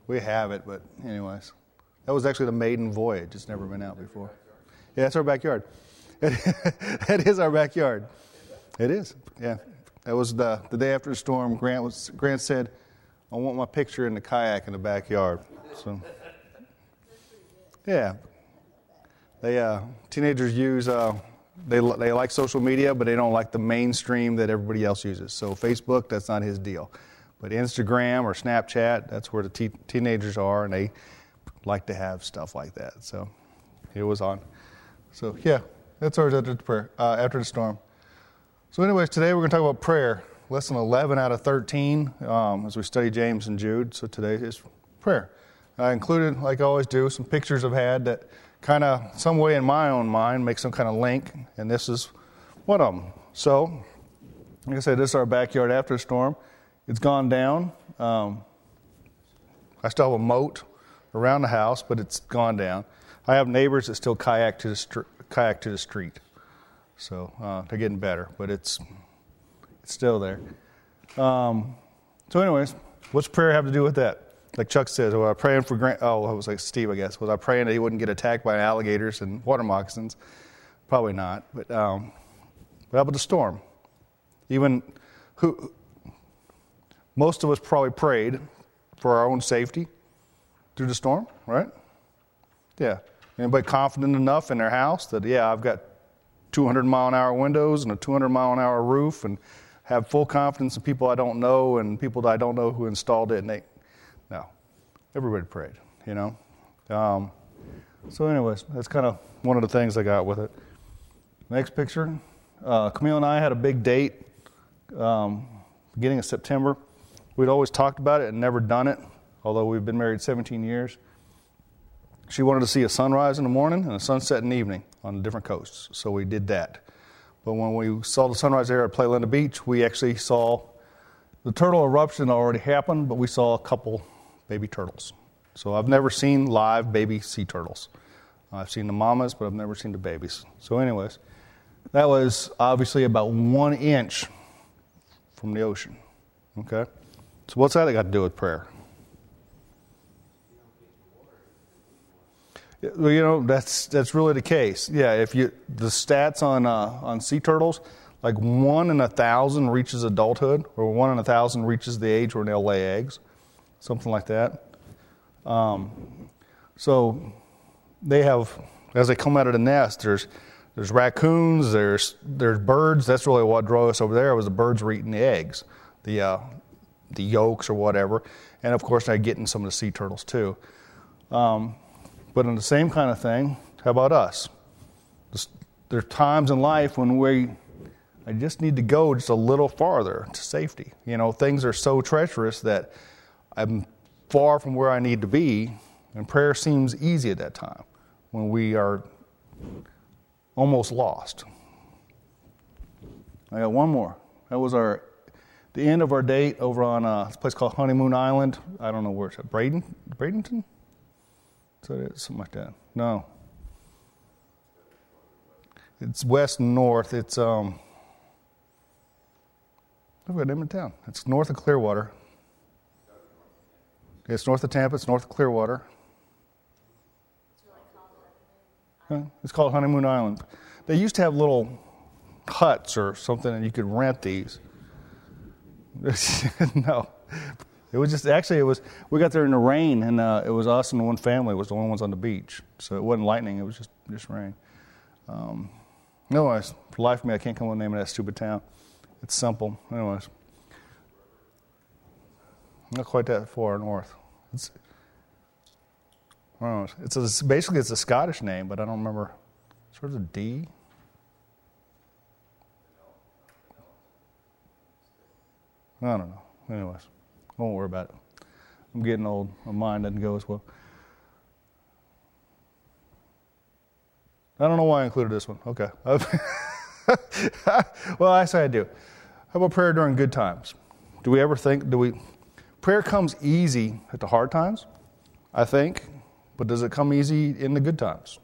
We have it, but anyways. That was actually the maiden voyage. It's never been out before. Yeah, that's our backyard. It is our backyard. It is, yeah. That was the day after the storm. Grant said, I want my picture in the kayak in the backyard. So, yeah. Teenagers use, they like social media, but they don't like the mainstream that everybody else uses. So Facebook, that's not his deal. But Instagram or Snapchat, that's where the teenagers are, and they like to have stuff like that. So it was on. So yeah, that's ours after the prayer, after the storm. So anyways, today we're going to talk about prayer. Lesson 11 out of 13 as we study James and Jude. So today is prayer. I included, like I always do, some pictures I've had that kind of, some way in my own mind, make some kind of link. And this is one of them. So, like I said, this is our backyard after the storm. It's gone down. I still have a moat around the house, but it's gone down. I have neighbors that still kayak to the street. So they're getting better, but it's still there. So anyways, what's prayer have to do with that? Like Chuck says, was I praying for Grant? Oh, it was like Steve, I guess. Was I praying that he wouldn't get attacked by alligators and water moccasins? Probably not. But how about the storm? Most of us probably prayed for our own safety through the storm, right? Yeah. Anybody confident enough in their house that, yeah, I've got 200-mile-an-hour windows and a 200-mile-an-hour roof, and have full confidence in people I don't know and people that I don't know who installed it? No. Everybody prayed, you know. So anyways, that's kind of one of the things I got with it. Next picture. Camille and I had a big date beginning of September. We'd always talked about it and never done it, although we've been married 17 years. She wanted to see a sunrise in the morning and a sunset in the evening on different coasts, so we did that. But when we saw the sunrise there at Playa Linda Beach, we actually saw the turtle eruption already happened, but we saw a couple baby turtles. So I've never seen live baby sea turtles. I've seen the mamas, but I've never seen the babies. So anyways, that was obviously about 1 inch from the ocean. Okay? So what's that got to do with prayer? Well, you know, that's really the case. Yeah, the stats on sea turtles, like 1 in 1,000 reaches adulthood, or 1 in 1,000 reaches the age where they'll lay eggs, something like that. So they have, as they come out of the nest, there's raccoons, there's birds. That's really what drove us over there, was the birds were eating the eggs, the yolks or whatever, and of course they're getting some of the sea turtles too. But in the same kind of thing, how about us? There are times in life when I just need to go just a little farther to safety. You know, things are so treacherous that I'm far from where I need to be, and prayer seems easy at that time when we are almost lost. I got one more. That was the end of our date over on a place called Honeymoon Island. I don't know where it's at. Bradenton? So it's something like that. No. It's west and north. It's I've got a name of town. It's north of Clearwater. It's north of Tampa. It's north of Clearwater. It's called Honeymoon Island. They used to have little huts or something, and you could rent these. No. It was we got there in the rain, and it was us and one family was the only ones on the beach. So it wasn't lightning, it was just rain. Anyways, for the life of me, I can't come up with the name of that stupid town. It's simple. Anyways. Not quite that far north. Basically it's a Scottish name, but I don't remember. Sort of a D? I don't know. Anyways. Don't worry about it. I'm getting old. My mind doesn't go as well. I don't know why I included this one. Okay. Well, I say I do. How about prayer during good times? Do we ever think, prayer comes easy at the hard times, I think, but does it come easy in the good times?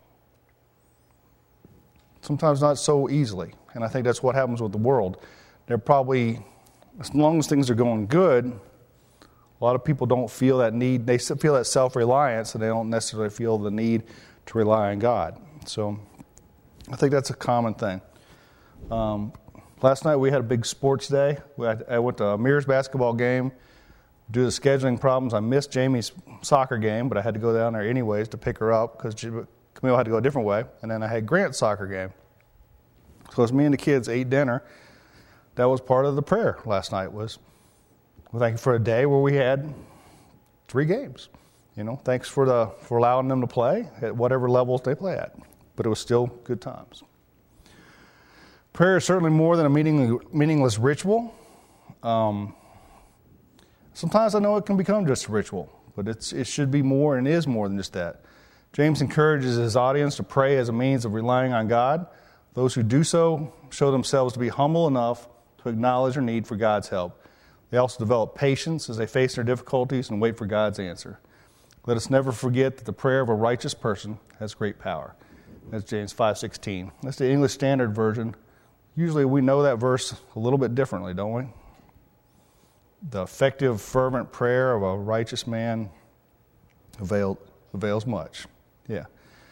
Sometimes not so easily, and I think that's what happens with the world. They're probably, as long as things are going good, a A lot of people don't feel that need. They feel that self-reliance, and they don't necessarily feel the need to rely on God. So I think that's a common thing. Last night we had a big sports day. I went to a Mears basketball game. Due to scheduling problems, I missed Jamie's soccer game, but I had to go down there anyways to pick her up because Camille had to go a different way. And then I had Grant's soccer game. So as me and the kids ate dinner, that was part of the prayer last night was, well, thank you for a day where we had 3 games. Thanks for allowing them to play at whatever levels they play at. But it was still good times. Prayer is certainly more than a meaningless ritual. Sometimes I know it can become just a ritual, but it should be more and is more than just that. James encourages his audience to pray as a means of relying on God. Those who do so show themselves to be humble enough to acknowledge their need for God's help. They also develop patience as they face their difficulties and wait for God's answer. Let us never forget that the prayer of a righteous person has great power. That's James 5:16. That's the English Standard Version. Usually we know that verse a little bit differently, don't we? The effective, fervent prayer of a righteous man avails much. Yeah.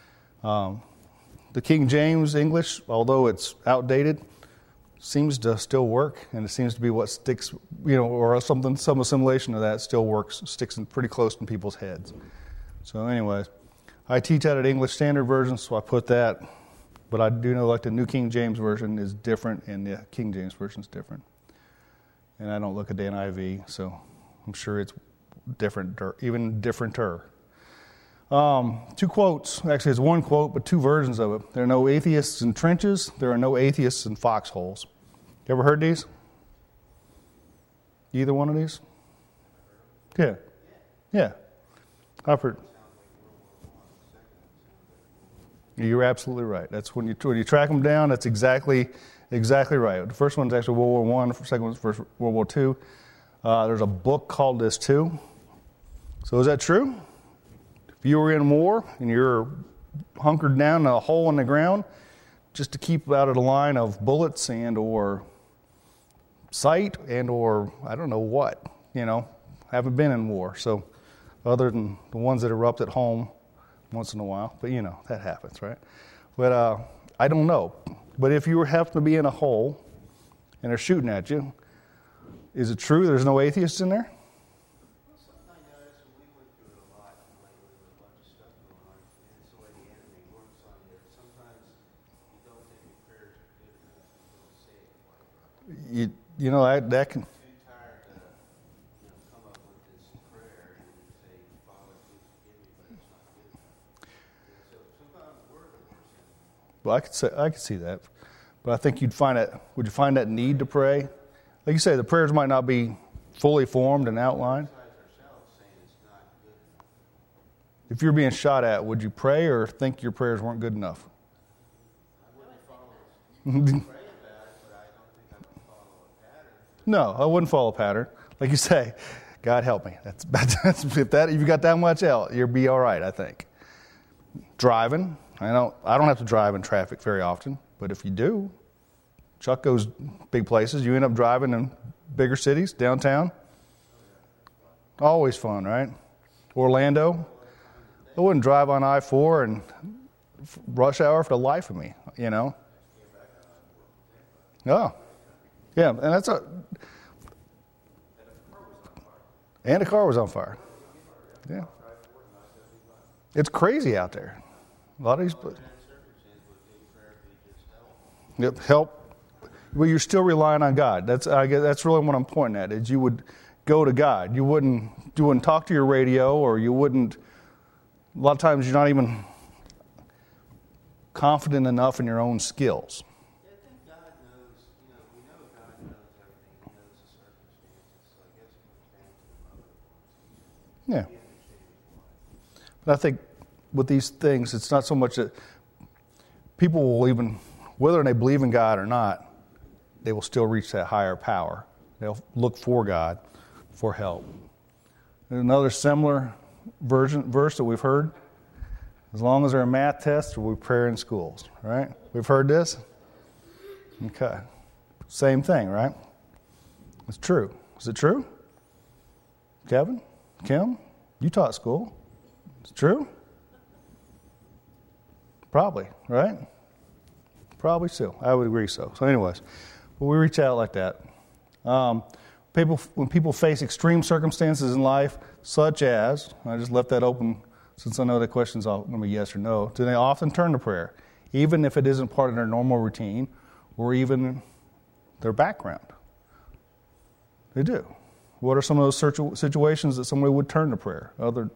The King James English, although it's outdated, seems to still work, and it seems to be what sticks, or some assimilation of that still works, sticks in pretty close in people's heads. So anyways, I teach out at English Standard Version, so I put that, but I do know the New King James Version is different, and the King James Version is different. And I don't look at the NIV, so I'm sure it's different, even differenter. 2 quotes. Actually, it's 1 quote, but 2 versions of it. There are no atheists in trenches. There are no atheists in foxholes. You ever heard these? Either one of these? Yeah. I've heard. You're absolutely right. That's when you track them down. That's exactly right. The first one's actually World War I. The second one's World War II. There's a book called this too. So is that true? If you were in war and you're hunkered down in a hole in the ground just to keep out of the line of bullets and or sight and or I don't know what, haven't been in war. So other than the ones that erupt at home once in a while, but that happens, right? But I don't know. But if you happen to be in a hole and they're shooting at you, is it true there's no atheists in there? That can. Well, I could see that, but I think would you find that need to pray? Like you say, the prayers might not be fully formed and outlined. If you're being shot at, would you pray or think your prayers weren't good enough? No, I wouldn't follow a pattern. Like you say, God help me. If you got that much out, you'll be all right, I think. Driving. I don't have to drive in traffic very often, but if you do, Chuck goes big places. You end up driving in bigger cities, downtown. Always fun, right? Orlando. I wouldn't drive on I-4 and rush hour for the life of me, Oh, yeah, and and the car was on fire. Yeah, it's crazy out there. A lot of these. Yep, help. Well, you're still relying on God. That's really what I'm pointing at. Is you would go to God. You wouldn't talk to your radio, or you wouldn't. A lot of times, you're not even confident enough in your own skills. I think God knows. We know God knows everything. He knows the circumstances. So I guess it comes down to the mother. Yeah. But I think with these things, it's not so much that people will even, whether they believe in God or not, they will still reach that higher power. They'll look for God for help. There's another similar verse that we've heard. As long as there are math tests, we pray in schools, right? We've heard this? Okay. Same thing, right? It's true. Is it true? Kevin? Kim, you taught school. It's true? Probably, right? Probably so. I would agree so. So anyways, we reach out like that. When people face extreme circumstances in life, such as, I just left that open since I know the question's all going to be yes or no, do they often turn to prayer, even if it isn't part of their normal routine or even their background? They do. What are some of those situations that somebody would turn to prayer?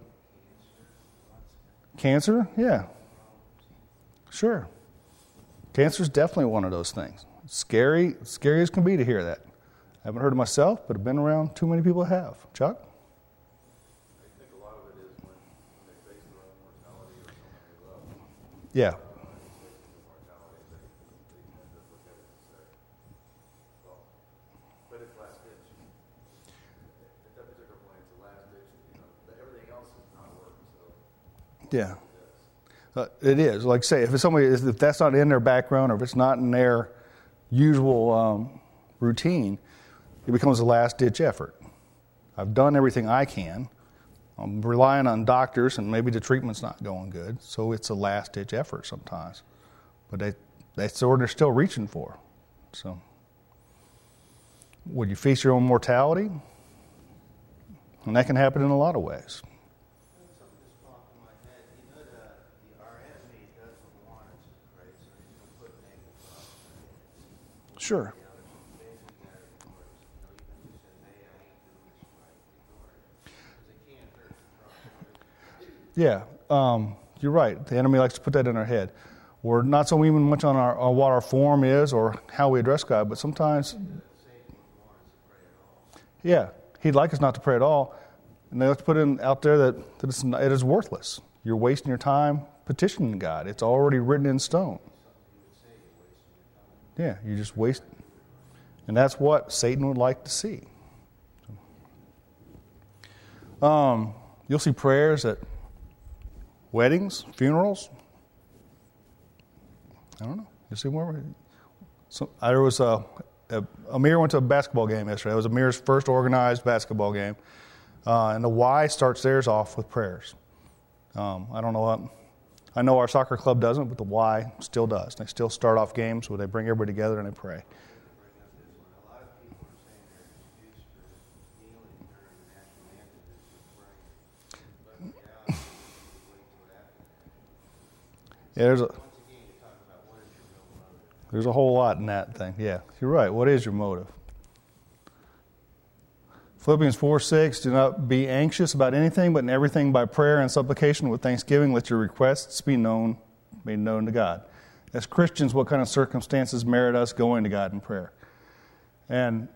Cancer? Yeah. Sure. Cancer is definitely one of those things. Scary as can be to hear that. I haven't heard it myself, but I've been around too many people that have. Chuck? I think a lot of it is when they face their own mortality or someone they love. Yeah. Mortality, they tend to look at it and say, well, but it's last ditch. At that particular point, it's the last ditch. Everything else is not working. So Yeah. It is. Like I say, if that's not in their background or if it's not in their usual routine, it becomes a last-ditch effort. I've done everything I can. I'm relying on doctors, and maybe the treatment's not going good, so it's a last-ditch effort sometimes. But that's what they're still reaching for. So, would you face your own mortality? And that can happen in a lot of ways. Something just popped in my head. You know, our enemy doesn't want us to pray, so he's going to put negative thoughts in our heads. Sure. Yeah, you're right. The enemy likes to put that in our head. We're not so even much on what our form is or how we address God, but sometimes, yeah, he'd like us not to pray at all. And they like to put out there that it is worthless. You're wasting your time petitioning God. It's already written in stone. Yeah, you just waste. And that's what Satan would like to see. You'll see prayers at weddings, funerals. I don't know. You see more? There was Amir went to a basketball game yesterday. It was Amir's first organized basketball game. And the Y starts theirs off with prayers. I don't know what. I know our soccer club doesn't, but the Y still does. They still start off games where they bring everybody together and they pray. A lot of people are saying their excuse for kneeling during the national anthem is for praying. But in reality, we wait till after. Yeah, Once again, you talk about what is your real motive. there's a whole lot in that thing. Yeah, you're right. What is your motive? Philippians 4:6, do not be anxious about anything, but in everything by prayer and supplication with thanksgiving, let your requests be made known to God. As Christians, what kind of circumstances merit us going to God in prayer? And,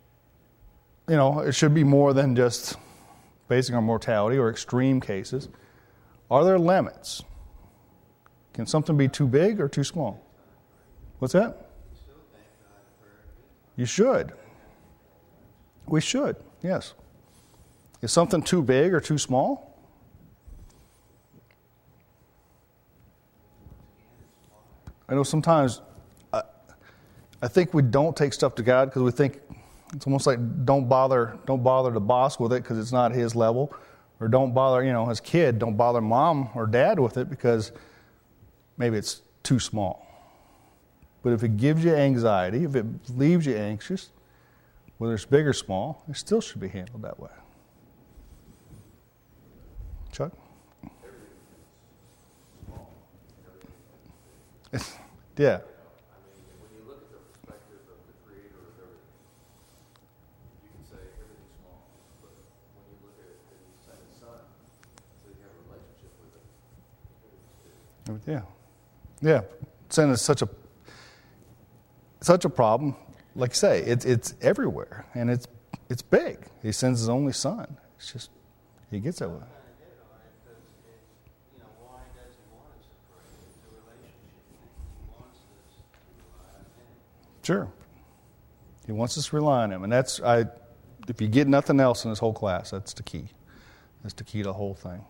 it should be more than just basing on mortality or extreme cases. Are there limits? Can something be too big or too small? What's that? You should. We should, yes. Is something too big or too small? I know sometimes I think we don't take stuff to God because we think it's almost like don't bother the boss with it because it's not his level, or don't bother, as kid, don't bother mom or dad with it because maybe it's too small. But if it gives you anxiety, if it leaves you anxious, whether it's big or small, it still should be handled that way. Chuck? Yeah. I mean, when you look at the perspective of the creator of everything, you can say everything's small. But when you look at it, he sent his son, so you have a relationship with it. Yeah. Yeah. Sin is such a problem. Like I say, it's everywhere, and it's big. He sends his only son. It's just, he gets that way. Why does he want us to pray? It's a relationship thing. He wants us to rely on him. Sure. He wants us to rely on him. And if you get nothing else in this whole class, that's the key. That's the key to the whole thing.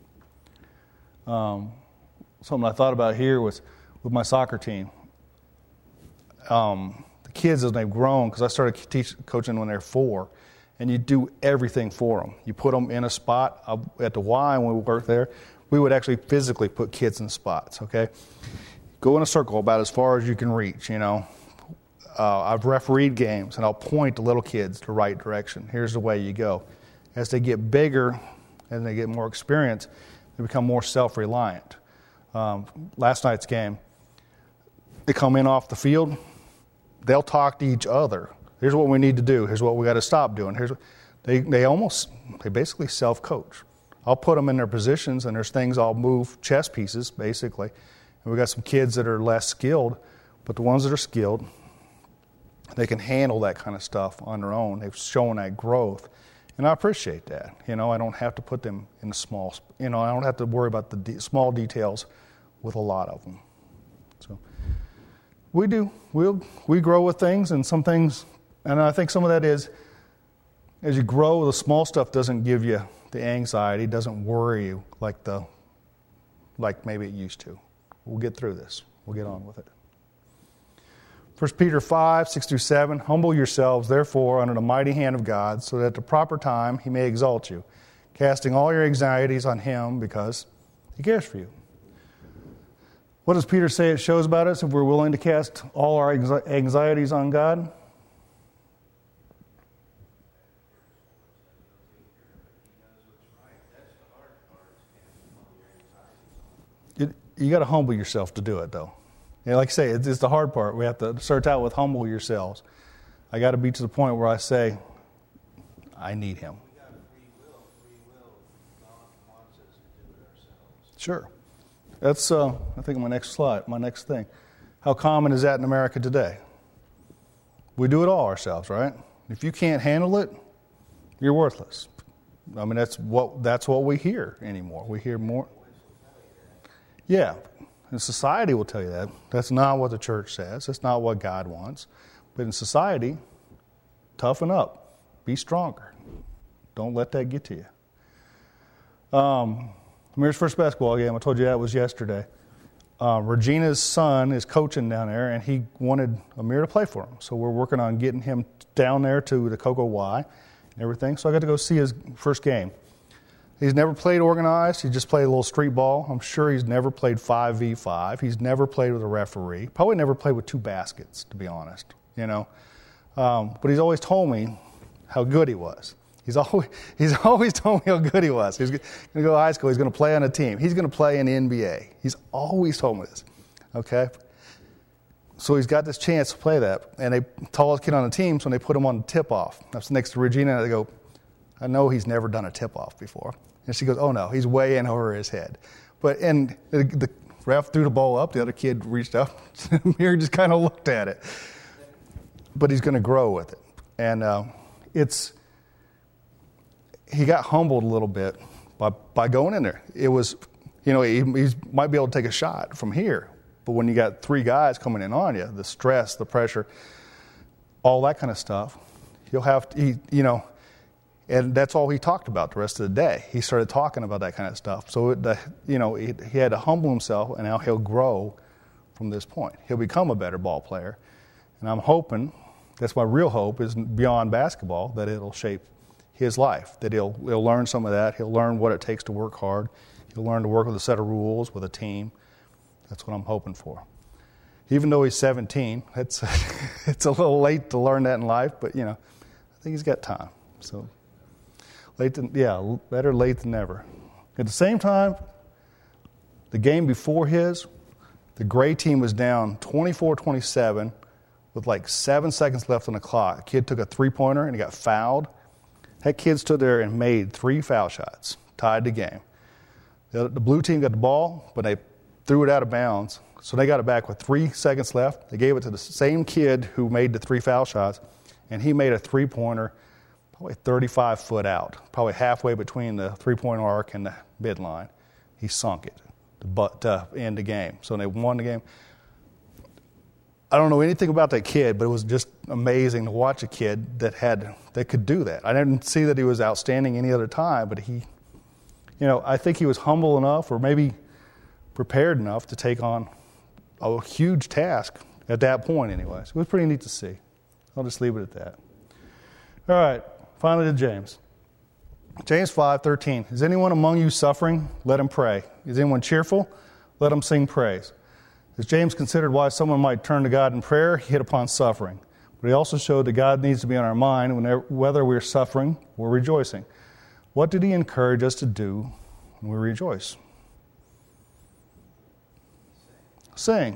Something I thought about here with my soccer team. The kids, as they've grown, because I started coaching when they were 4, and you do everything for them. You put them in a spot. At the Y, when we worked there, we would actually physically put kids in spots, okay? Go in a circle about as far as you can reach, you know. I've refereed games, and I'll point the little kids the right direction. Here's the way you go. As they get bigger and they get more experience, they become more self-reliant. Last night's game, they come in off the field, they'll talk to each other. Here's what we need to do. Here's what we got to stop doing. They basically self-coach. I'll put them in their positions, and there's things I'll move, chess pieces, basically. And we've got some kids that are less skilled, but the ones that are skilled, they can handle that kind of stuff on their own. They've shown that growth. And I appreciate that. You know, I don't have to put them in the small, I don't have to worry about the small details with a lot of them. So we do. We grow with things, and some things, and I think some of that is, as you grow, the small stuff doesn't give you the anxiety, doesn't worry you like maybe it used to. We'll get through this. We'll get on with it. 1 Peter 5, 6-7, humble yourselves, therefore, under the mighty hand of God, so that at the proper time he may exalt you, casting all your anxieties on him because he cares for you. What does Peter say it shows about us if we're willing to cast all our anxieties on God? You got to humble yourself to do it, though. Yeah, like I say, it's the hard part. We have to start out with humble yourselves. I got to be to the point where I say, I need him. We got free will. Free will. God wants us to do it ourselves. Sure. That's, I think, my next slide, my next thing. How common is that in America today? We do it all ourselves, right? If you can't handle it, you're worthless. I mean, that's what we hear anymore. We hear more. Yeah. And society will tell you that. That's not what the church says. That's not what God wants. But in society, toughen up. Be stronger. Don't let that get to you. Amir's first basketball game, I told you that was yesterday. Regina's son is coaching down there, and he wanted Amir to play for him. So we're working on getting him down there to the Cocoa Y and everything. So I got to go see his first game. He's never played organized. He just played a little street ball. I'm sure he's never played 5v5. He's never played with a referee. Probably never played with two baskets, to be honest. But he's always told me how good he was. He's always told me how good he was. He's going to go to high school. He's going to play on a team. He's going to play in the NBA. He's always told me this. Okay? So he's got this chance to play that. And the tallest kid on the team, so when they put him on the tip-off, I was next to Regina, and they go, I know he's never done a tip-off before. And she goes, oh, no, he's way in over his head. And the ref threw the ball up. The other kid reached up. Amir just kind of looked at it. But he's going to grow with it. And he got humbled a little bit by going in there. It was, he might be able to take a shot from here. But when you got three guys coming in on you, the stress, the pressure, all that kind of stuff, you'll have to, and that's all he talked about the rest of the day. He started talking about that kind of stuff. So, he had to humble himself, and now he'll grow from this point. He'll become a better ball player. And I'm hoping, that's my real hope, is beyond basketball, that it'll shape his life, that he'll learn some of that. He'll learn what it takes to work hard. He'll learn to work with a set of rules, with a team. That's what I'm hoping for. Even though he's 17, it's a little late to learn that in life, but, I think he's got time. So, better late than never. At the same time, the game before the Gray team was down 24-27 with like 7 seconds left on the clock. A kid took a three-pointer and he got fouled. That kid stood there and made 3 foul shots, tied the game. The blue team got the ball, but they threw it out of bounds. So they got it back with 3 seconds left. They gave it to the same kid who made the 3 foul shots, and he made a three-pointer probably 35 foot out, probably halfway between the three-point arc and the midline. He sunk it to end the game. So they won the game. I don't know anything about that kid, but it was just amazing to watch a kid that could do that. I didn't see that he was outstanding any other time, but I think he was humble enough, or maybe prepared enough to take on a huge task at that point anyways. It was pretty neat to see. I'll just leave it at that. All right, finally to James. James 5:13. Is anyone among you suffering? Let him pray. Is anyone cheerful? Let him sing praise. As James considered why someone might turn to God in prayer, he hit upon suffering. But he also showed that God needs to be on our mind whether we're suffering or rejoicing. What did he encourage us to do when we rejoice? Sing.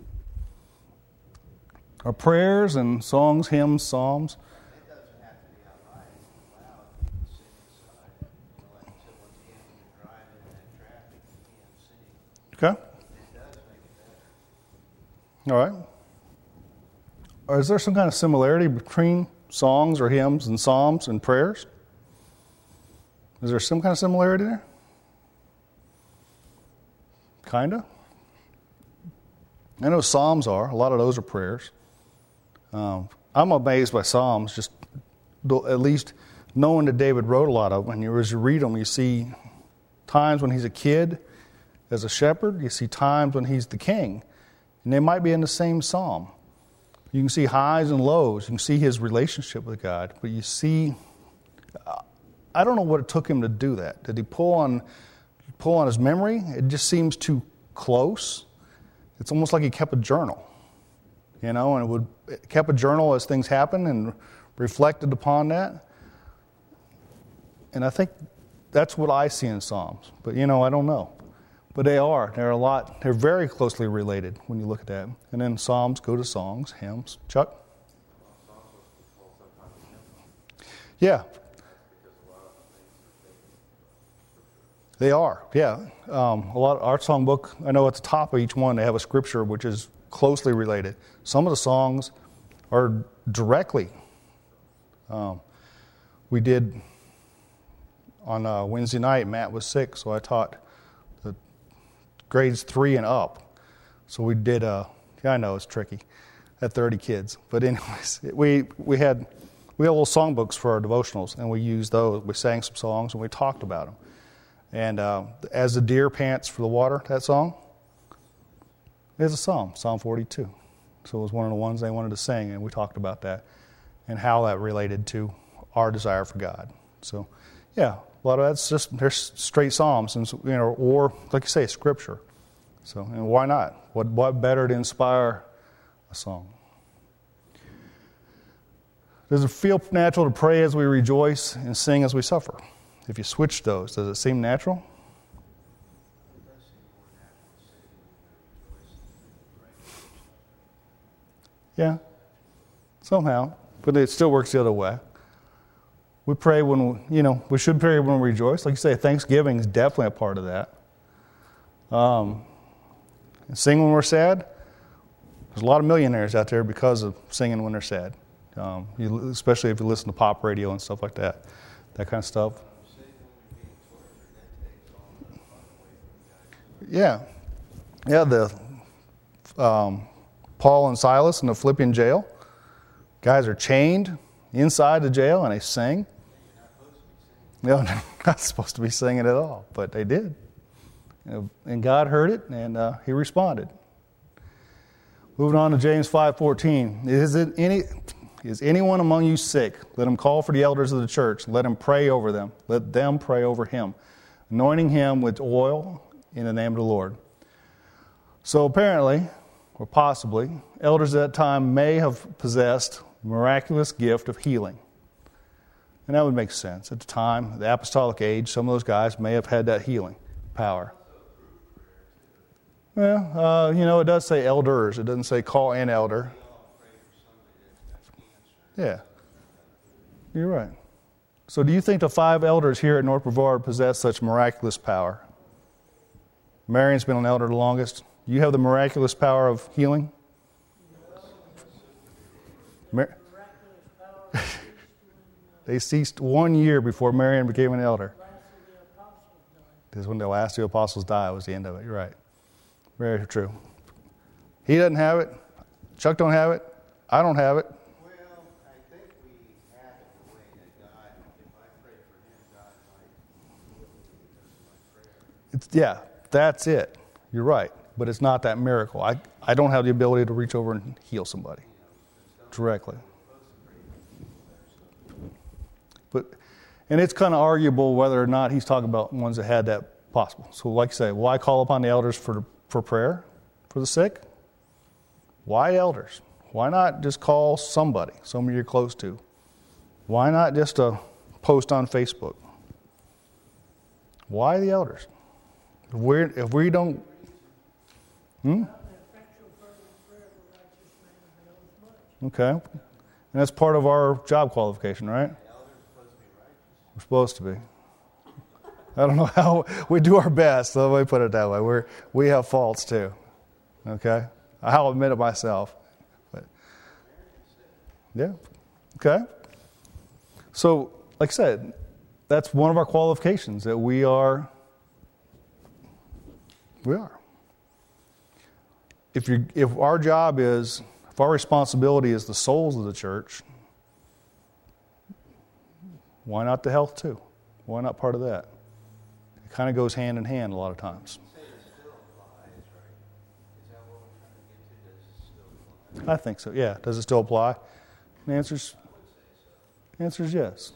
Our prayers and songs, hymns, psalms. It doesn't have to be out loud. It's loud. You can sing inside. Like you said, once again, when you're driving in that traffic, you can't sing. Okay. It does make it better. All right. Or is there some kind of similarity between songs or hymns and psalms and prayers? Is there some kind of similarity there? Kinda. I know psalms are. A lot of those are prayers. I'm amazed by psalms, just at least knowing that David wrote a lot of them. And as you read them, you see times when he's a kid as a shepherd. You see times when he's the king. And they might be in the same psalm. You can see highs and lows. You can see his relationship with God. But you see, I don't know what it took him to do that. Did he pull on his memory? It just seems too close. It's almost like he kept a journal, and it kept a journal as things happened and reflected upon that. And I think that's what I see in Psalms. But, I don't know. But they're very closely related when you look at that. And then Psalms go to songs, hymns. Chuck? Yeah. They are, yeah. A lot of our songbook, I know at the top of each one they have a scripture which is closely related. Some of the songs are directly. We did on Wednesday night, Matt was sick, so I taught the grades 3 and up. So we did, I know it's tricky, at 30 kids. But anyways, we had little songbooks for our devotionals, and we used those. We sang some songs, and we talked about them. And As the Deer Pants for the Water, that song, is a psalm, Psalm 42. So it was one of the ones they wanted to sing, and we talked about that and how that related to our desire for God. So, yeah, a lot of that's just, they're straight psalms, and or like you say, scripture. So, and why not? What better to inspire a song? Does it feel natural to pray as we rejoice and sing as we suffer? If you switch those, does it seem natural? It does seem more natural to sing when you're rejoicing than Yeah, somehow. But it still works the other way. We pray when, we should pray when we rejoice. Like you say, Thanksgiving is definitely a part of that. Sing when we're sad. There's a lot of millionaires out there because of singing when they're sad. Especially if you listen to pop radio and stuff like that. That kind of stuff. Yeah. The Paul and Silas in the Philippian jail. Guys are chained inside the jail and they sing. No, they're not supposed to be singing at all, but they did. And God heard it and he responded. Moving on to James 5:14. Is anyone among you sick? Let him call for the elders of the church. Let him pray over them. Let them pray over him, anointing him with oil in the name of the Lord. So apparently, or possibly, elders at that time may have possessed the miraculous gift of healing. And that would make sense. At the time, the apostolic age, some of those guys may have had that healing power. Well, it does say elders. It doesn't say call an elder. Yeah, you're right. So do you think the 5 elders here at North Brevard possess such miraculous power? Marion's been an elder the longest. You have the miraculous power of healing? They ceased 1 year before Marion became an elder. Because when the last 2 apostles died, was the end of it. You're right. Very true. He doesn't have it. Chuck don't have it. I don't have it. Well, I think we have it the way that God, if I pray for him, God might heal me because of my prayer. That's it. You're right. But it's not that miracle. I don't have the ability to reach over and heal somebody directly. But And it's kind of arguable whether or not he's talking about ones that had that possible. So like I say, why call upon the elders for prayer for the sick? Why elders? Why not just call somebody you're close to? Why not just a post on Facebook? Why the elders? If we don't... Okay. And that's part of our job qualification, right? We're supposed to be. I don't know how we do our best. So let me put it that way. We have faults too. Okay? I'll admit it myself. But, yeah. Okay. So, like I said, that's one of our qualifications, that we are. If our job is, if our responsibility is the souls of the church, why not the health too? Why not part of that? It kind of goes hand in hand a lot of times. I think so, yeah. Does it still apply? The answer is yes.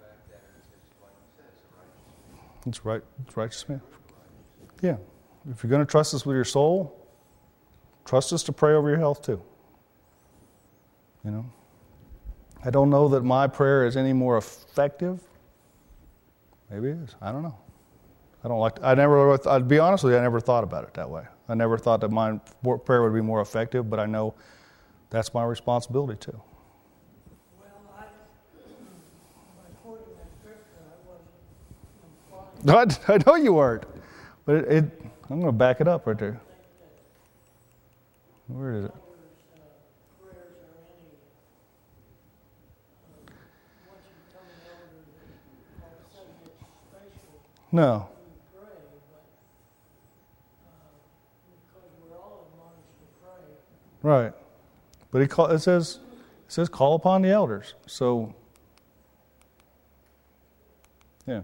It's right. It's righteous man. Yeah. If you're going to trust us with your soul, trust us to pray over your health too. You know? I don't know that my prayer is any more effective. Maybe it is. I don't know. I'd be honest with you, I never thought about it that way. I never thought that my prayer would be more effective, but I know that's my responsibility too. Well, by quoting that scripture, I wasn't implying. I know you weren't, but I'm going to back it up right there. Where is it? Prayers are any. Once you become an elder, all of a sudden it's spatial. No. You pray, but because we're all admonished to pray. Right. But it says call upon the elders. So, yeah.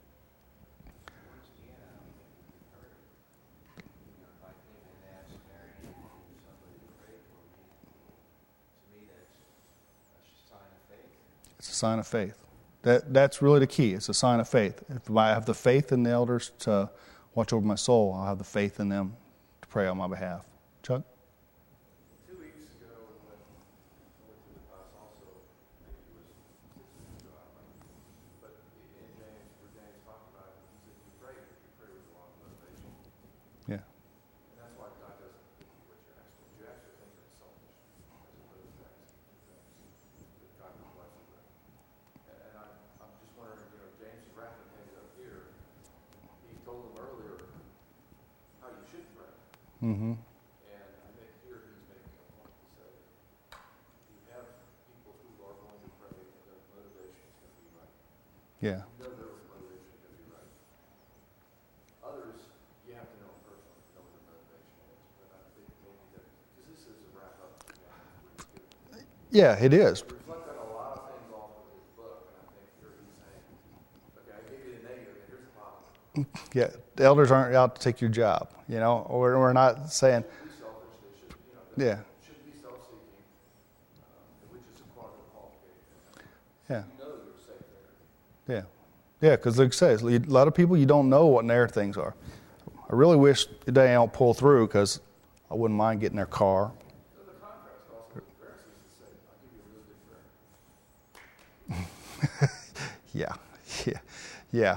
It's a sign of faith. That's really the key. It's a sign of faith. If I have the faith in the elders to watch over my soul, I'll have the faith in them to pray on my behalf. Chuck? 2 weeks ago, I went to the class also. Maybe it was 6 weeks ago, I don't know. But in James, where James talked about it, he said, you pray with a lot of motivation. Yeah. And that's why God doesn't give you what you're asking. You ask for things that's selfish, as opposed to asking for things that God will bless you with. And I'm just wondering, James is wrapping things up here. He told them earlier how you should pray. Mm-hmm. And I think here he's making a point to say, you have people who are going to pray and their motivation is going to be right. Yeah. You know their motivation is going to be right. Others, you have to know personally, know what their motivation is. But I think maybe that, because this is a wrap up to James. Yeah, it is. Reflect on a lot of things off of his book, and I think here he's saying, okay, I gave you the negative, and here's the positive. Yeah, the elders aren't out to take your job, or we're not saying, Be selfish, they yeah, shouldn't be self-seeking, which is a part of the qualification. yeah, You know you're safe there. yeah, because like I say, a lot of people, you don't know what their things are. I really wish they don't pull through, because I wouldn't mind getting their car. So the contrast also with the Pharisees is saying, I'll give you a really good prayer. Yeah.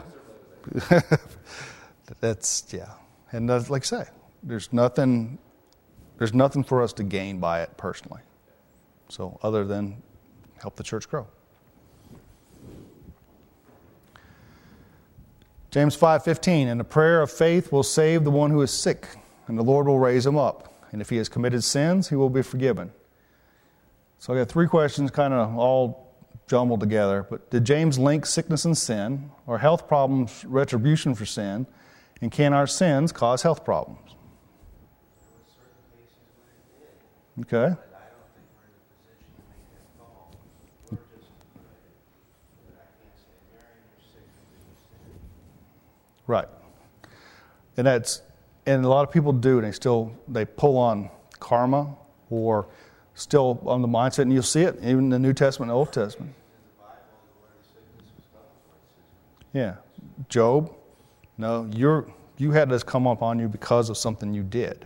That's, yeah. And like I say, there's nothing for us to gain by it personally. So other than help the church grow. James 5:15, and the prayer of faith will save the one who is sick, and the Lord will raise him up. And if he has committed sins, he will be forgiven. So I got 3 questions kind of all jumbled together. But did James link sickness and sin, or health problems retribution for sin? And can our sins cause health problems? There were certain cases when it did, Okay. but I don't think we're in a position to make that call. We're just afraid. But I can't say, Mary, you're sick because you sinned. Right. And a lot of people do, and they pull on karma or still on the mindset, and you'll see it even in the New Testament and Old Testament. In the Bible, the word of sickness was God's word. Yeah. Job, no, you had this come upon you because of something you did,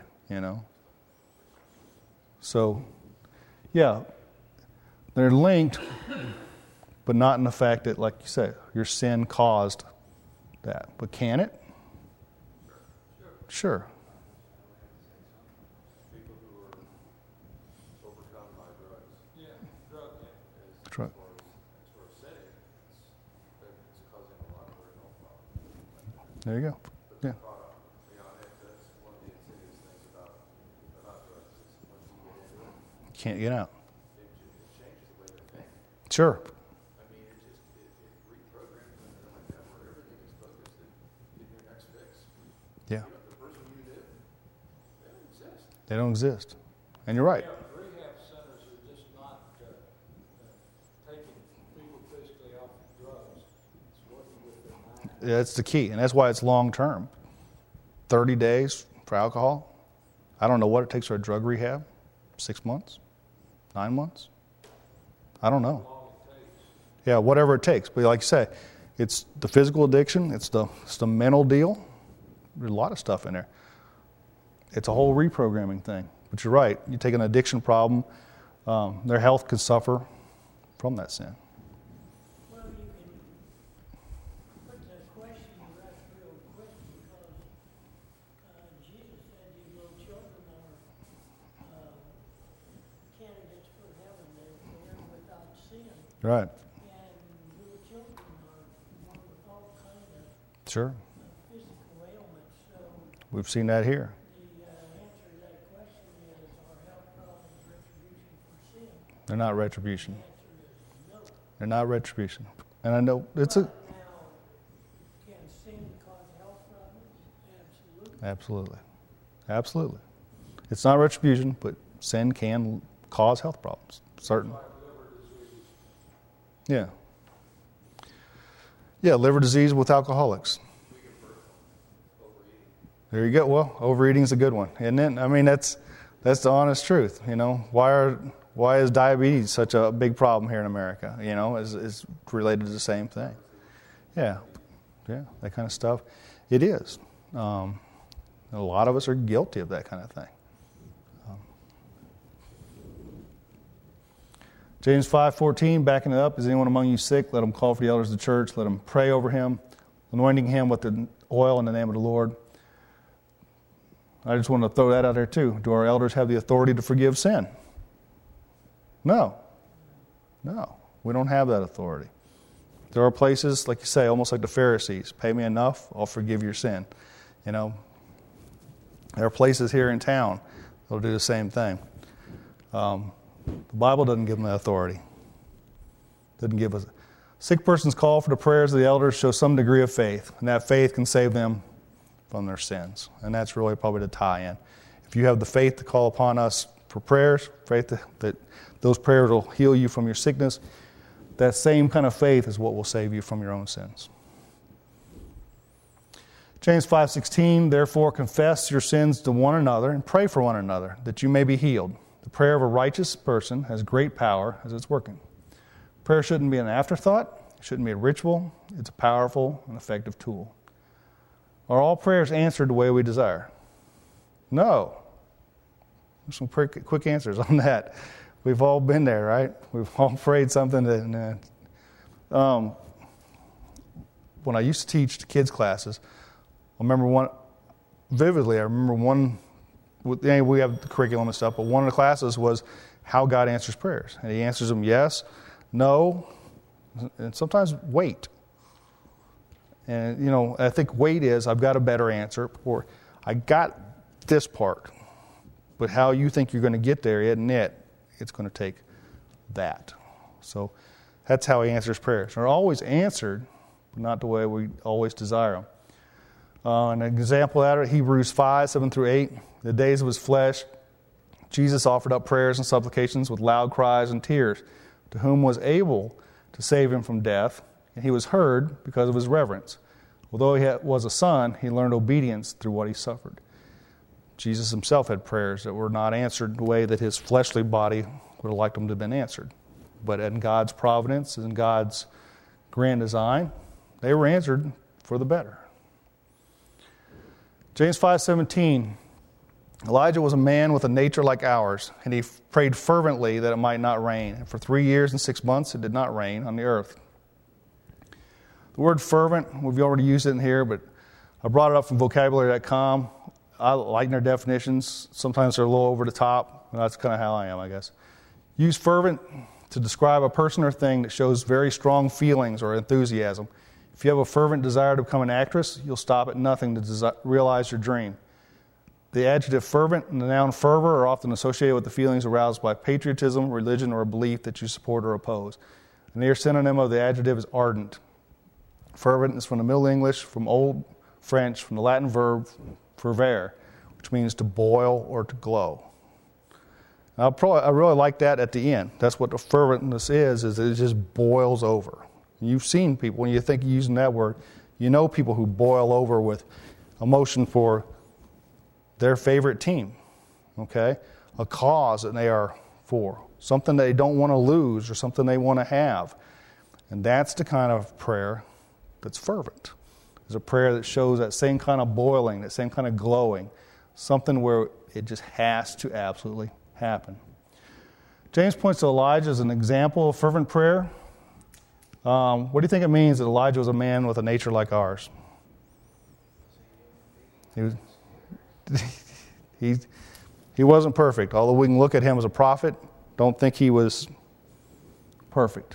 So, yeah, they're linked, but not in the fact that, like you say, your sin caused that. But can it? Sure. People who are overcome by drugs. Yeah, drug That's right. As far as setting, it's causing a lot of their health problems. There you go. Yeah. That's one of the insidious things about drugs is once you get into it, Can't get out. it changes the way they think. Sure. I mean, it reprograms them like that, where everything is focused in getting your next fix. Yeah. The person you knew, they don't exist. They don't exist. And you're right. Yeah, rehab centers are just not taking people physically off of drugs. It's working with their mind. That's the key. And that's why it's long term. 30 days for alcohol. I don't know what it takes for a drug rehab. 6 months? 9 months? I don't know. Yeah, whatever it takes. But like you say, it's the physical addiction. It's the mental deal. There's a lot of stuff in there. It's a whole reprogramming thing. But you're right. You take an addiction problem, their health could suffer from that sin. Well, you can put the question right real quick because Jesus said these little children are candidates for heaven. They're without sin. Right. And little children are born with all kind of Sure. physical ailments. So We've seen that here. the answer to that question is, are health problems retribution for sin? They're not retribution. The answer is no. They're not retribution. And I know it's a... Now, can sin cause health problems? Absolutely. Absolutely. It's not retribution, but sin can cause health problems. Certainly. Yeah. Yeah, liver disease with alcoholics. There you go. Well, overeating is a good one, isn't it? I mean, that's the honest truth. Why is diabetes such a big problem here in America? Is related to the same thing. Yeah, that kind of stuff. It is. A lot of us are guilty of that kind of thing. James 5:14, backing it up, is anyone among you sick? Let him call for the elders of the church. Let him pray over him, anointing him with the oil in the name of the Lord. I just want to throw that out there too. Do our elders have the authority to forgive sin? No. We don't have that authority. There are places, like you say, almost like the Pharisees. Pay me enough, I'll forgive your sin. There are places here in town that will do the same thing. The Bible doesn't give them that authority. Doesn't give us. Sick person's call for the prayers of the elders shows some degree of faith, and that faith can save them from their sins. And that's really probably the tie-in. If you have the faith to call upon us for prayers, faith that those prayers will heal you from your sickness, that same kind of faith is what will save you from your own sins. James 5:16, therefore confess your sins to one another and pray for one another, that you may be healed. The prayer of a righteous person has great power as it's working. Prayer shouldn't be an afterthought. It shouldn't be a ritual. It's a powerful and effective tool. Are all prayers answered the way we desire? No. There's some quick answers on that. We've all been there, right? We've all prayed something that... when I used to teach the kids' classes, I remember one... Vividly, I remember one... We have the curriculum and stuff, but one of the classes was how God answers prayers. And he answers them yes, no, and sometimes wait. And, I think wait is, I've got a better answer, or I got this part, but how you think you're going to get there isn't it. It's going to take that. So that's how he answers prayers. They're always answered, but not the way we always desire them. An example of that, Hebrews 5:7-8. The days of his flesh, Jesus offered up prayers and supplications with loud cries and tears, to whom was able to save him from death, and he was heard because of his reverence. Although he was a son, he learned obedience through what he suffered. Jesus himself had prayers that were not answered the way that his fleshly body would have liked them to have been answered. But in God's providence and God's grand design, they were answered for the better. James 5:17, Elijah was a man with a nature like ours, and he prayed fervently that it might not rain. And for 3 years and 6 months it did not rain on the earth. The word fervent, we've already used it in here, but I brought it up from vocabulary.com. I like their definitions. Sometimes they're a little over the top. That's kind of how I am, I guess. Use fervent to describe a person or thing that shows very strong feelings or enthusiasm. If you have a fervent desire to become an actress, you'll stop at nothing to realize your dream. The adjective fervent and the noun fervor are often associated with the feelings aroused by patriotism, religion, or a belief that you support or oppose. A near synonym of the adjective is ardent. Fervent is from the Middle English, from Old French, from the Latin verb fervere, which means to boil or to glow. I really like that at the end. That's what the ferventness is it just boils over. You've seen people, when you think you're using that word, you know people who boil over with emotion for their favorite team, okay? A cause that they are for, something they don't want to lose or something they want to have. And that's the kind of prayer that's fervent. It's a prayer that shows that same kind of boiling, that same kind of glowing, something where it just has to absolutely happen. James points to Elijah as an example of fervent prayer. What do you think it means that Elijah was a man with a nature like ours? He wasn't perfect. Although we can look at him as a prophet, don't think he was perfect.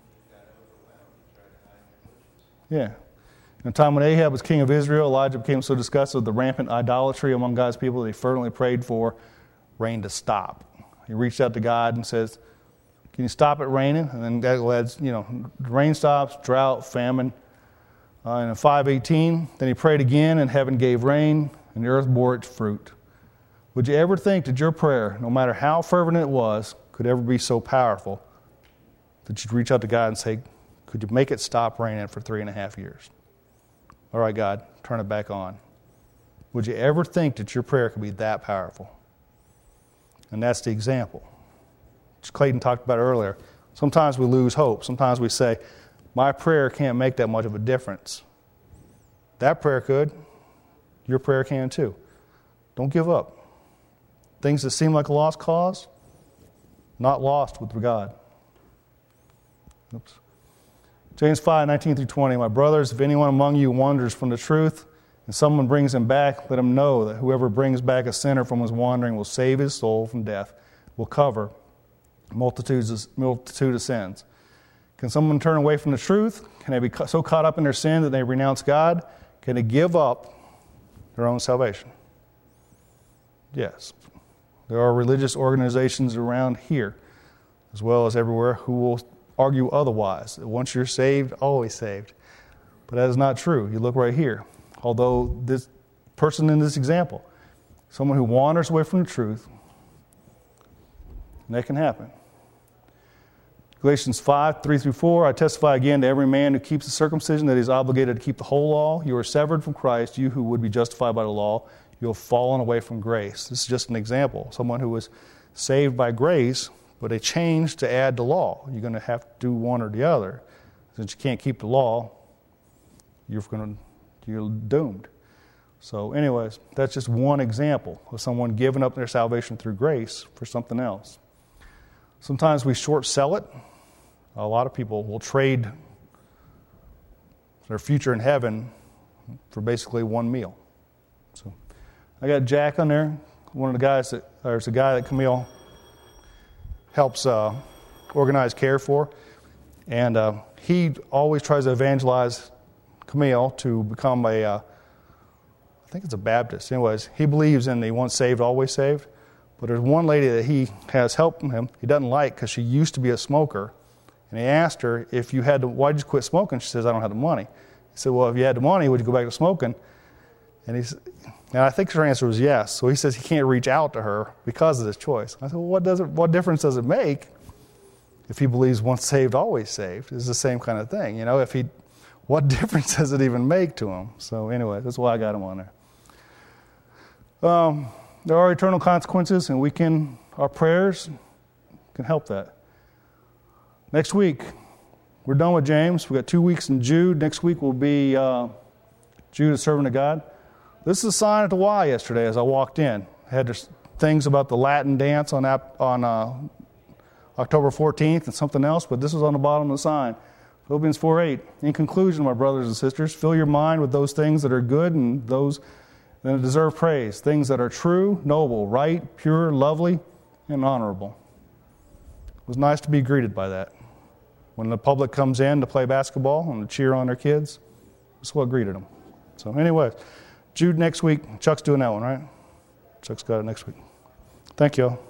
Yeah. In the time when Ahab was king of Israel, Elijah became so disgusted with the rampant idolatry among God's people that he fervently prayed for rain to stop. He reached out to God and says, "Can you stop it raining?" And then God led, rain stops, drought, famine. And in 5:18, then he prayed again, and heaven gave rain, and the earth bore its fruit. Would you ever think that your prayer, no matter how fervent it was, could ever be so powerful that you'd reach out to God and say, "Could you make it stop raining for 3.5 years? All right, God, turn it back on." Would you ever think that your prayer could be that powerful? And that's the example, which Clayton talked about earlier. Sometimes we lose hope. Sometimes we say, my prayer can't make that much of a difference. That prayer could. Your prayer can too. Don't give up. Things that seem like a lost cause, not lost with God. Oops. James 5:19-20, my brothers, if anyone among you wanders from the truth, and someone brings him back, let him know that whoever brings back a sinner from his wandering will save his soul from death, will cover multitude of sins. Can someone turn away from the truth? Can they be so caught up in their sin that they renounce God? Can they give up their own salvation? Yes. There are religious organizations around here, as well as everywhere, who will argue otherwise. That once you're saved, always saved. But that is not true. You look right here. Although this person in this example, someone who wanders away from the truth, and that can happen. Galatians 5:3-4, I testify again to every man who keeps the circumcision that he is obligated to keep the whole law. You are severed from Christ, you who would be justified by the law. You have fallen away from grace. This is just an example. Someone who was saved by grace, but they changed to add the law. You're going to have to do one or the other. Since you can't keep the law, you're doomed. So anyways, that's just one example of someone giving up their salvation through grace for something else. Sometimes we short sell it. A lot of people will trade their future in heaven for basically one meal. So I got Jack on there. One of the guys there's a guy that Camille helps organize care for. And he always tries to evangelize Camille to become I think it's a Baptist. Anyways, he believes in the once saved, always saved. But there's one lady that he has helped him, he doesn't like because she used to be a smoker. And he asked her, why did you quit smoking? She says, I don't have the money. He said, well, if you had the money, would you go back to smoking? And I think her answer was yes. So he says he can't reach out to her because of this choice. I said, well, what difference does it make if he believes once saved, always saved? It's the same kind of thing. What difference does it even make to him? So anyway, that's why I got him on there. There are eternal consequences, and our prayers can help that. Next week, We're done with James. We've got 2 weeks in Jude. Next week will be Jude, a servant of God. This is a sign at the Y yesterday as I walked in. I had things about the Latin dance on October 14th and something else, but this was on the bottom of the sign. Philippians 4:8. In conclusion, my brothers and sisters, fill your mind with those things that are good and those that deserve praise, things that are true, noble, right, pure, lovely, and honorable. It was nice to be greeted by that. When the public comes in to play basketball and to cheer on their kids, that's what greeted them. So anyway, Jude next week. Chuck's doing that one, right? Chuck's got it next week. Thank you all.